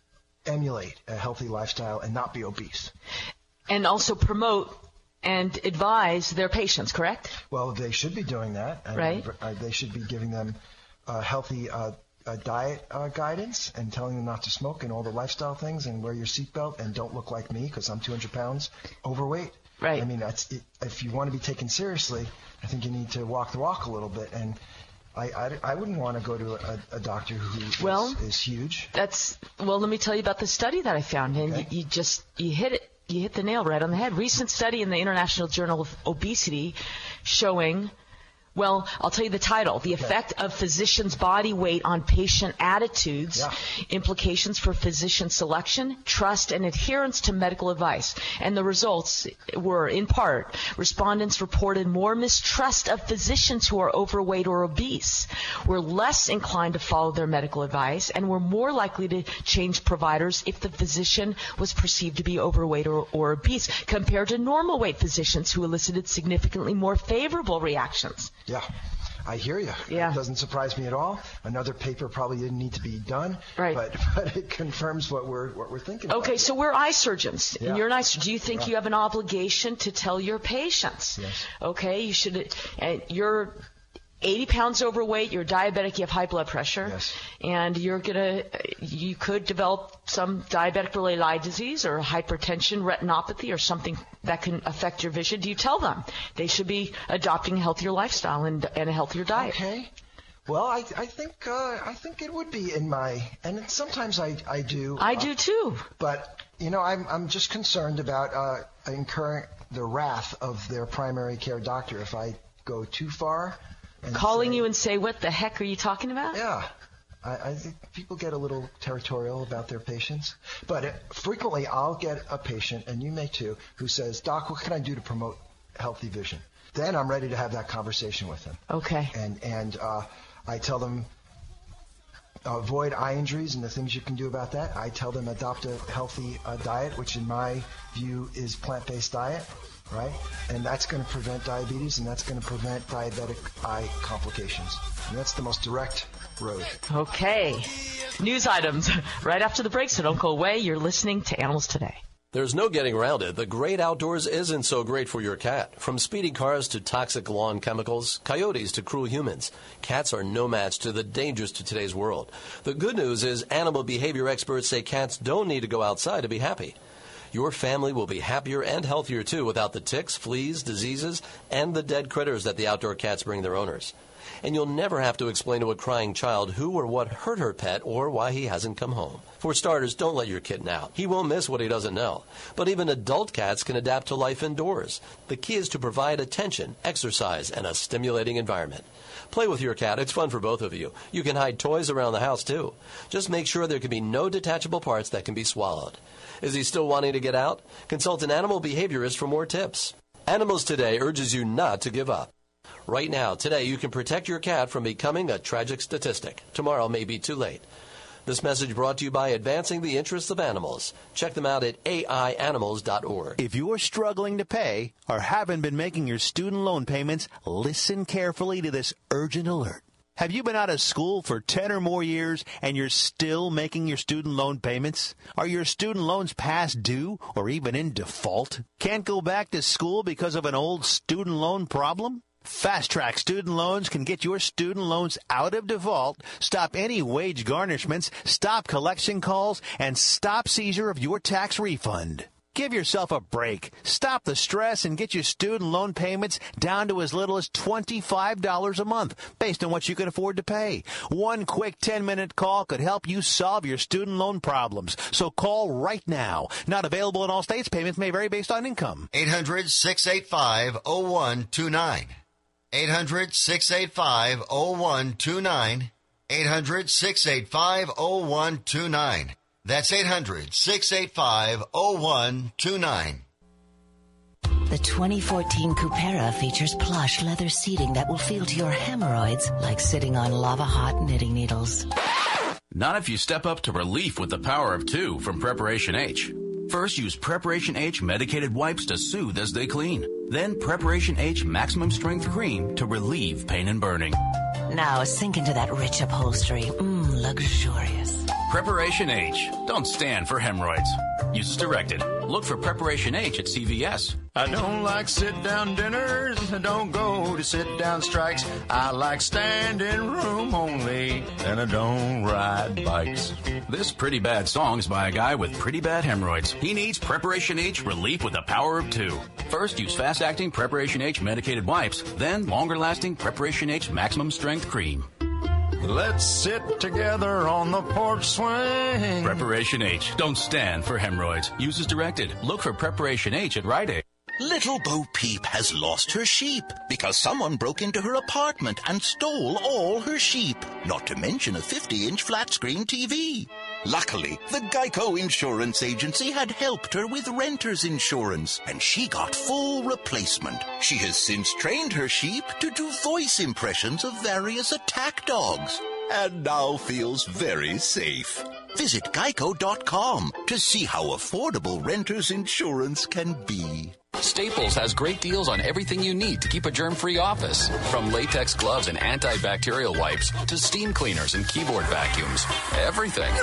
emulate a healthy lifestyle and not be obese. And also promote and advise their patients, correct? Well, they should be doing that. And right. uh, they should be giving them uh, healthy uh, uh, diet uh, guidance and telling them not to smoke and all the lifestyle things and wear your seatbelt and don't look like me because I'm two hundred pounds overweight. Right. I mean, that's it, if you want to be taken seriously, I think you need to walk the walk a little bit. And I, I, I wouldn't want to go to a, a doctor who well, is, is huge. That's well. Let me tell you about the study that I found, and okay. you, you just you hit it. You hit the nail right on the head. Recent study in the International Journal of Obesity showing. Well, I'll tell you the title, The okay. Effect of Physicians' Body Weight on Patient Attitudes, yeah. Implications for Physician Selection, Trust, and Adherence to Medical Advice. And the results were, in part, respondents reported more mistrust of physicians who are overweight or obese, were less inclined to follow their medical advice, and were more likely to change providers if the physician was perceived to be overweight or, or obese, compared to normal weight physicians who elicited significantly more favorable reactions. Yeah, I hear you. Yeah. It doesn't surprise me at all. Another paper probably didn't need to be done, right. but but it confirms what we're what we're thinking. Okay, about. so we're eye surgeons, yeah. and you're an eye surgeon. Do you think yeah. you have an obligation to tell your patients? Yes. Okay, you should. And you're eighty pounds overweight. You're diabetic. You have high blood pressure. Yes. And you're gonna. You could develop some diabetic-related eye disease or hypertension, retinopathy, or something that can affect your vision. Do you tell them they should be adopting a healthier lifestyle and, and a healthier diet? Okay. Well, I I think uh, I think it would be in my, and sometimes I I do. I uh, do too. But you know, I'm I'm just concerned about uh, incurring the wrath of their primary care doctor if I go too far. And Calling say, you and say, what the heck are you talking about? Yeah. I, I think people get a little territorial about their patients. But it, frequently I'll get a patient, and you may too, who says, Doc, what can I do to promote healthy vision? then I'm ready to have that conversation with them. Okay. And and uh, I tell them avoid eye injuries and the things you can do about that. I tell them adopt a healthy uh, diet, which in my view is plant-based diet, right? And that's going to prevent diabetes, and that's going to prevent diabetic eye complications. And that's the most direct road. Okay. News items right after the break, so don't go away. You're listening to Animals Today. There's no getting around it. The great outdoors isn't so great for your cat. From speeding cars to toxic lawn chemicals, coyotes to cruel humans, cats are no match to the dangers to today's world. The good news is animal behavior experts say cats don't need to go outside to be happy. Your family will be happier and healthier, too, without the ticks, fleas, diseases, and the dead critters that the outdoor cats bring their owners. And you'll never have to explain to a crying child who or what hurt her pet or why he hasn't come home. For starters, don't let your kitten out. He won't miss what he doesn't know. But even adult cats can adapt to life indoors. The key is to provide attention, exercise, and a stimulating environment. Play with your cat. It's fun for both of you. You can hide toys around the house, too. Just make sure there can be no detachable parts that can be swallowed. Is he still wanting to get out? Consult an animal behaviorist for more tips. Animals Today urges you not to give up. Right now, today, you can protect your cat from becoming a tragic statistic. Tomorrow may be too late. This message brought to you by Advancing the Interests of Animals. Check them out at A I animals dot org. If you're struggling to pay or haven't been making your student loan payments, listen carefully to this urgent alert. Have you been out of school for ten or more years and you're still making your student loan payments? Are your student loans past due or even in default? Can't go back to school because of an old student loan problem? Fast Track Student Loans can get your student loans out of default, stop any wage garnishments, stop collection calls, and stop seizure of your tax refund. Give yourself a break. Stop the stress and get your student loan payments down to as little as twenty-five dollars a month, based on what you can afford to pay. One quick ten-minute call could help you solve your student loan problems. So call right now. Not available in all states. Payments may vary based on income. eight hundred, six eight five, oh one two nine. eight hundred, six eight five, oh one two nine. eight hundred, six eight five, oh one two nine. That's eight hundred, six eight five, oh one two nine. The twenty fourteen Cupera features plush leather seating that will feel to your hemorrhoids like sitting on lava-hot knitting needles. Not if you step up to relief with the power of two from Preparation H. First, use Preparation H medicated wipes to soothe as they clean. Then Preparation H Maximum Strength Cream to relieve pain and burning. Now sink into that rich upholstery. Mmm, luxurious. Preparation H. Don't stand for hemorrhoids. Use as directed. Look for Preparation H at C V S. I don't like sit-down dinners. I don't go to sit-down strikes. I like standing room only, and I don't ride bikes. This pretty bad song is by a guy with pretty bad hemorrhoids. He needs Preparation H relief with the power of two. First, use fast-acting Preparation H medicated wipes. Then, longer-lasting Preparation H Maximum Strength Cream. Let's sit together on the porch swing. Preparation H. Don't stand for hemorrhoids. Use as directed. Look for Preparation H at Rite Aid. Little Bo Peep has lost her sheep because someone broke into her apartment and stole all her sheep, not to mention a fifty-inch flat-screen T V. Luckily, the Geico Insurance Agency had helped her with renter's insurance, and she got full replacement. She has since trained her sheep to do voice impressions of various attack dogs, and now feels very safe. Visit geico dot com to see how affordable renter's insurance can be. Staples has great deals on everything you need to keep a germ-free office. From latex gloves and antibacterial wipes to steam cleaners and keyboard vacuums. Everything.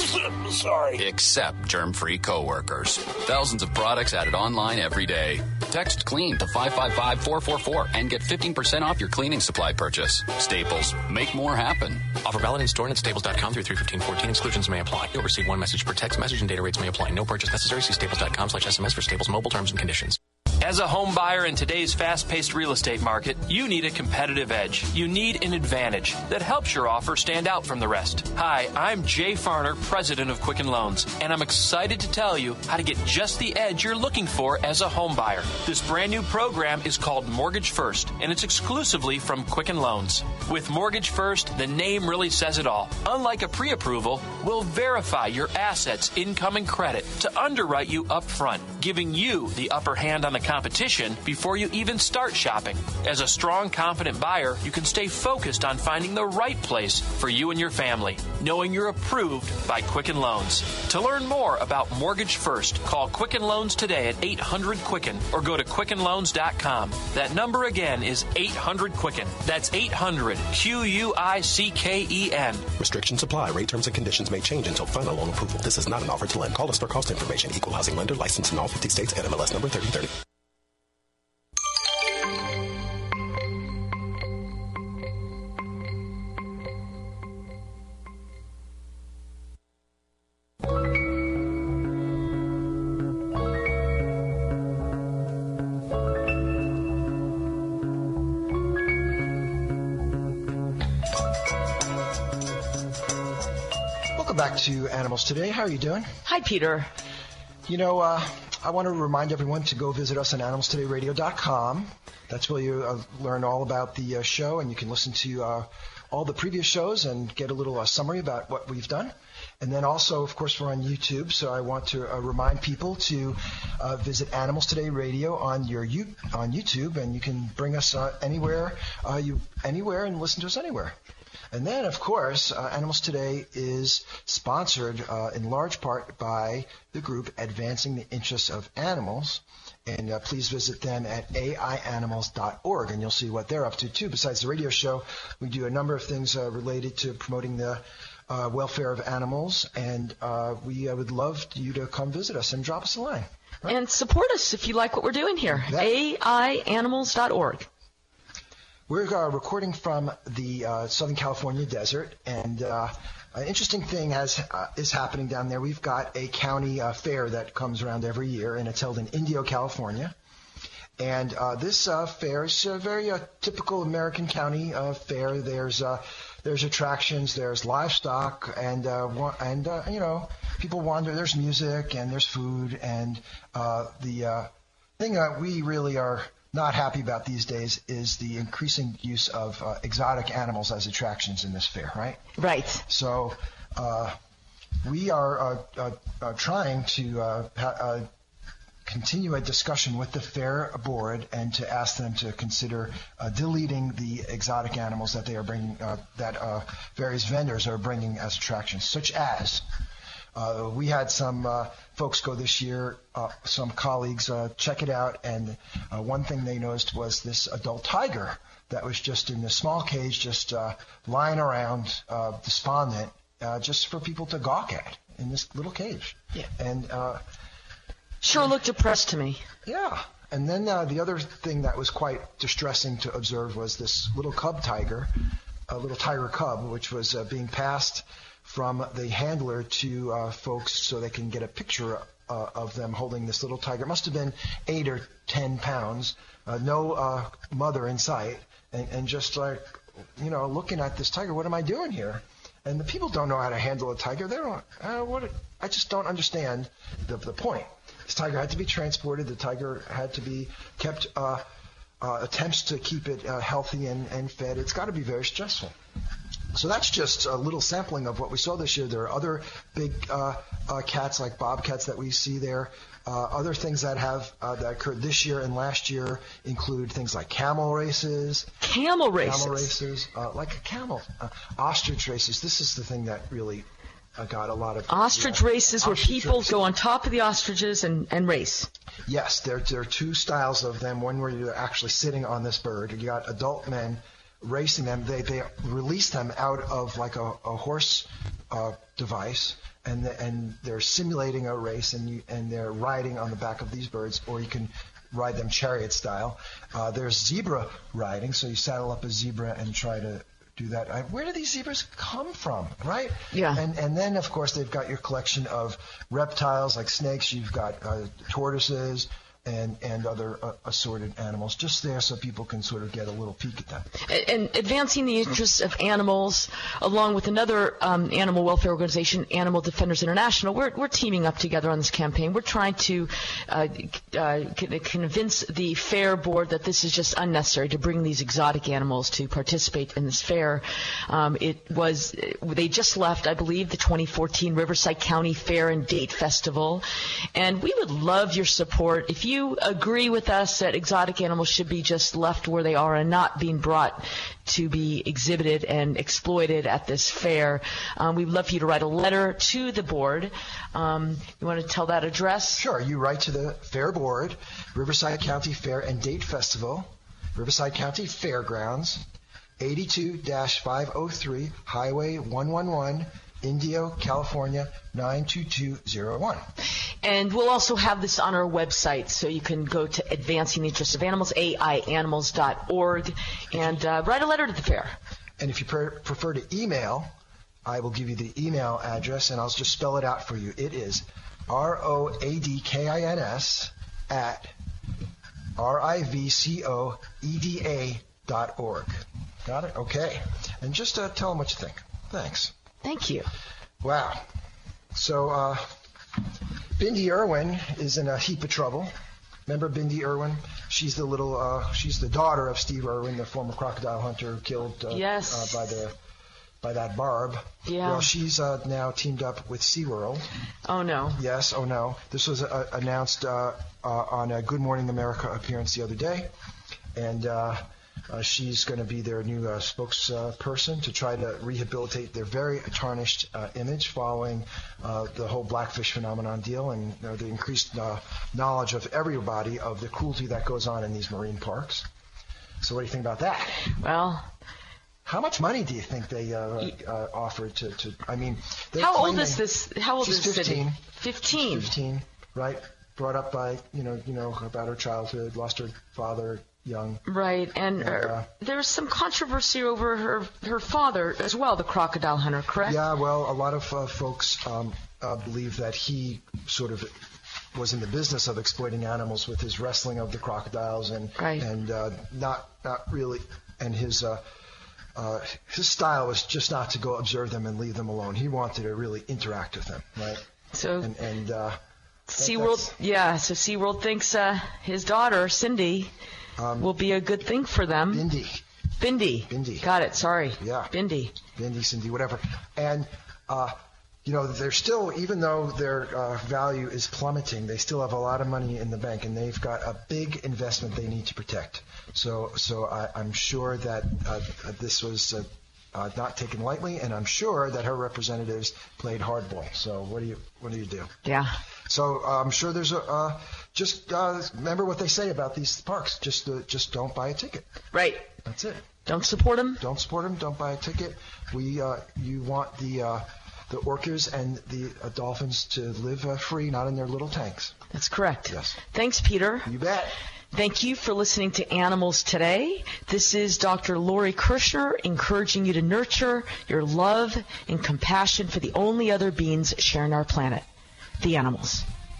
Sorry. Except germ-free coworkers. Thousands of products added online every day. Text CLEAN to five five five, four four four and get fifteen percent off your cleaning supply purchase. Staples. Make more happen. Offer valid in store and at staples dot com through three fifteen fourteen. Exclusions may apply. You'll receive one message per text. Message and data rates may apply. No purchase necessary. See staples dot com slash S M S for Staples mobile terms and conditions. As a home buyer in today's fast-paced real estate market, you need a competitive edge. You need an advantage that helps your offer stand out from the rest. Hi, I'm Jay Farner, president of Quicken Loans, and I'm excited to tell you how to get just the edge you're looking for as a home buyer. This brand new program is called Mortgage First, and it's exclusively from Quicken Loans. With Mortgage First, the name really says it all. Unlike a pre-approval, we'll verify your assets, income, and credit to underwrite you up front, giving you the upper hand on the contract competition before you even start shopping. As a strong, confident buyer, you can stay focused on finding the right place for you and your family, knowing you're approved by Quicken Loans. To learn more about Mortgage First, call Quicken Loans today at eight hundred Quicken or go to quicken loans dot com. That number again is eight hundred Quicken. That's eight hundred Q U I C K E N. Restrictions apply. Rate terms and conditions may change until final loan approval. This is not an offer to lend. Call us for cost information. Equal housing lender. Licensed in all fifty states. N M L S number thirty thirty. Back to Animals Today. How are you doing? Hi, Peter. You know, uh, I want to remind everyone to go visit us on animals today radio dot com. That's where you uh, learn all about the uh, show, and you can listen to uh, all the previous shows and get a little uh, summary about what we've done. And then also, of course, we're on YouTube, so I want to uh, remind people to uh, visit Animals Today Radio on your U- on YouTube, and you can bring us uh, anywhere uh, you anywhere and listen to us anywhere. And then, of course, uh, Animals Today is sponsored uh, in large part by the group Advancing the Interests of Animals. And uh, please visit them at A I animals dot org, and you'll see what they're up to, too. Besides the radio show, we do a number of things uh, related to promoting the uh, welfare of animals, and uh, we uh, would love you to come visit us and drop us a line. Right? And support us if you like what we're doing here. A I animals dot org. We're uh, recording from the uh, Southern California desert, and uh, an interesting thing has uh, is happening down there. We've got a county uh, fair that comes around every year, and it's held in Indio, California. And uh, this uh, fair is a very uh, typical American county uh, fair. There's uh, there's attractions, there's livestock, and uh, wa- and uh, you know, people wander. There's music and there's food, and uh, the uh, thing that we really are not happy about these days is the increasing use of uh, exotic animals as attractions in this fair, right? Right. So uh, we are uh, uh, uh, trying to uh, ha- uh, continue a discussion with the fair board and to ask them to consider uh, deleting the exotic animals that they are bringing, uh, that uh, various vendors are bringing as attractions, such as Uh, we had some uh, folks go this year, uh, some colleagues uh, check it out, and uh, one thing they noticed was this adult tiger that was just in this small cage, just uh, lying around, uh, despondent, uh, just for people to gawk at in this little cage. Yeah. And uh, sure looked depressed to me. Yeah. And then uh, the other thing that was quite distressing to observe was this little cub tiger, a little tiger cub, which was uh, being passed from the handler to uh, folks so they can get a picture uh, of them holding this little tiger. It must have been eight or ten pounds, uh, no uh, mother in sight, and, and just like, you know, looking at this tiger, what am I doing here? And the people don't know how to handle a tiger. They don't. Uh, what? I just don't understand the, the point. This tiger had to be transported. The tiger had to be kept. Uh, uh, attempts to keep it uh, healthy and, and fed. It's got to be very stressful. So that's just a little sampling of what we saw this year. There are other big uh, uh, cats like bobcats that we see there. Uh, other things that have uh, that occurred this year and last year include things like camel races. Camel races. Camel races, uh, like a camel. Uh, ostrich races. This is the thing that really uh, got a lot of ostrich yeah. races, where ostrich people races. go on top of the ostriches and, and race. Yes, there, there are two styles of them. One where you're actually sitting on this bird. You got adult men racing them. They they release them out of like a, a horse uh, device, and the, and they're simulating a race, and you, and they're riding on the back of these birds, or you can ride them chariot style. Uh, there's zebra riding, so you saddle up a zebra and try to do that. I, where do these zebras come from, right? Yeah. And and then of course they've got your collection of reptiles like snakes. You've got uh, tortoises. And, and other uh, assorted animals, just there so people can sort of get a little peek at that. And, and advancing the interests of animals, along with another um, animal welfare organization, Animal Defenders International, we're, we're teaming up together on this campaign. We're trying to uh, uh, convince the fair board that this is just unnecessary to bring these exotic animals to participate in this fair. Um, it was they just left, I believe, the twenty fourteen Riverside County Fair and Date Festival, and we would love your support if you you agree with us that exotic animals should be just left where they are and not being brought to be exhibited and exploited at this fair, um, we'd love for you to write a letter to the board. Um, you want to tell that address? Sure. You write to the Fair Board, Riverside County Fair and Date Festival, Riverside County Fairgrounds, eighty-two dash five oh three Highway one one one, Indio, California, nine two two zero one. And we'll also have this on our website, so you can go to Advancing the Interests of Animals, A I animals dot org, and uh, write a letter to the fair. And if you pre- prefer to email, I will give you the email address, and I'll just spell it out for you. It is R O A D K I N S at R I V C O E D A dot org. Got it? Okay. And just uh, tell them what you think. Thanks. Thank you. Wow. So, uh, Bindi Irwin is in a heap of trouble. Remember Bindi Irwin? She's the little, uh, she's the daughter of Steve Irwin, the former crocodile hunter killed uh, yes. uh, by the by that barb. Yeah. Well, she's uh, now teamed up with SeaWorld. Oh, no. Yes, oh, no. This was uh, announced uh, uh, on a Good Morning America appearance the other day. And uh, uh, she's going to be their new uh, spokesperson to try to rehabilitate their very tarnished uh, image following uh, the whole blackfish phenomenon deal and uh, the increased uh, knowledge of everybody of the cruelty that goes on in these marine parks. So what do you think about that? Well... How much money do you think they uh, uh, offered to, to? I mean, how old is this? How old she's is fifteen. Fifteen. Fifteen, right? Brought up by you know, you know about her childhood. Lost her father young. Right, and and uh, there's some controversy over her her father as well, the crocodile hunter, correct? Yeah, well, a lot of uh, folks um, uh, believe that he sort of was in the business of exploiting animals with his wrestling of the crocodiles and right. and uh, not not really and his. Uh, Uh, his style was just not to go observe them and leave them alone. He wanted to really interact with them, right? So, and, and uh, SeaWorld, yeah. So SeaWorld thinks uh, his daughter Cindy um, will be a good thing for them. Bindi. Bindi. Bindi. Got it. Sorry. Yeah. Bindi. Bindi, Cindy, whatever. And uh, you know, they're still, even though their uh, value is plummeting, they still have a lot of money in the bank, and they've got a big investment they need to protect. So, so I, I'm sure that uh, this was uh, uh, not taken lightly, and I'm sure that her representatives played hardball. So, what do you, what do you do? Yeah. So, uh, I'm sure there's a uh, just uh, remember what they say about these parks. Just, uh, just don't buy a ticket. Right. That's it. Don't support them. Don't support them. Don't buy a ticket. We, uh, you want the. Uh, the orcas and the uh, dolphins to live uh, free, not in their little tanks. That's correct. Yes. Thanks, Peter. You bet. Thank you for listening to Animals Today. This is Doctor Lori Kirshner encouraging you to nurture your love and compassion for the only other beings sharing our planet, the animals.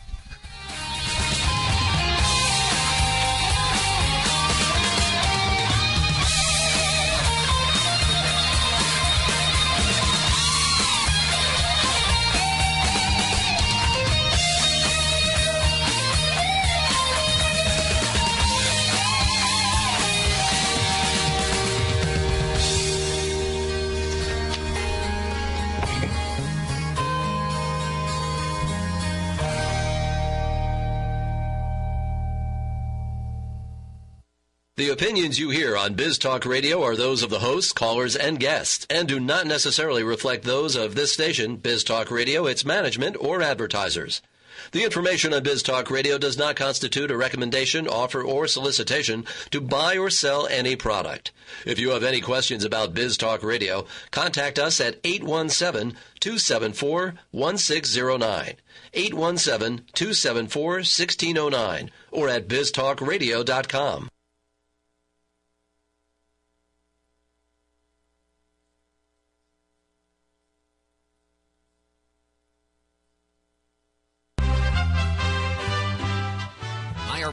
The opinions you hear on Biz Talk Radio are those of the hosts, callers, and guests, and do not necessarily reflect those of this station, Biz Talk Radio, its management, or advertisers. The information on Biz Talk Radio does not constitute a recommendation, offer, or solicitation to buy or sell any product. If you have any questions about Biz Talk Radio, contact us at eight one seven, two seven four, one six zero nine, eight one seven, two seven four, one six zero nine, or at biz talk radio dot com.